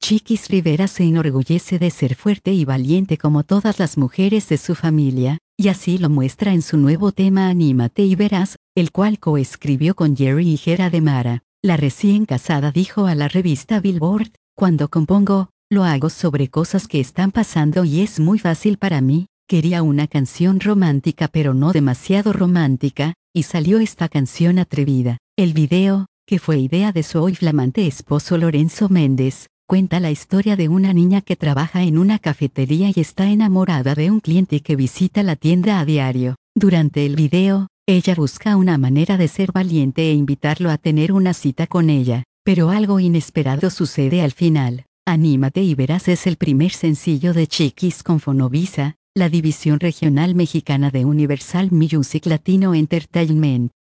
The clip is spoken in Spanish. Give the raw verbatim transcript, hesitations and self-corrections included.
Chiquis Rivera se enorgullece de ser fuerte y valiente como todas las mujeres de su familia, y así lo muestra en su nuevo tema Anímate y Verás, el cual coescribió con Jerry y Jera de Mara. La recién casada dijo a la revista Billboard: "Cuando compongo, lo hago sobre cosas que están pasando y es muy fácil para mí. Quería una canción romántica pero no demasiado romántica, y salió esta canción atrevida". El video, que fue idea de su hoy flamante esposo Lorenzo Méndez, cuenta la historia de una niña que trabaja en una cafetería y está enamorada de un cliente que visita la tienda a diario. Durante el video, ella busca una manera de ser valiente e invitarlo a tener una cita con ella, pero algo inesperado sucede al final. Anímate y Verás es el primer sencillo de Chiquis con Fonovisa, la división regional mexicana de Universal Music Latino Entertainment.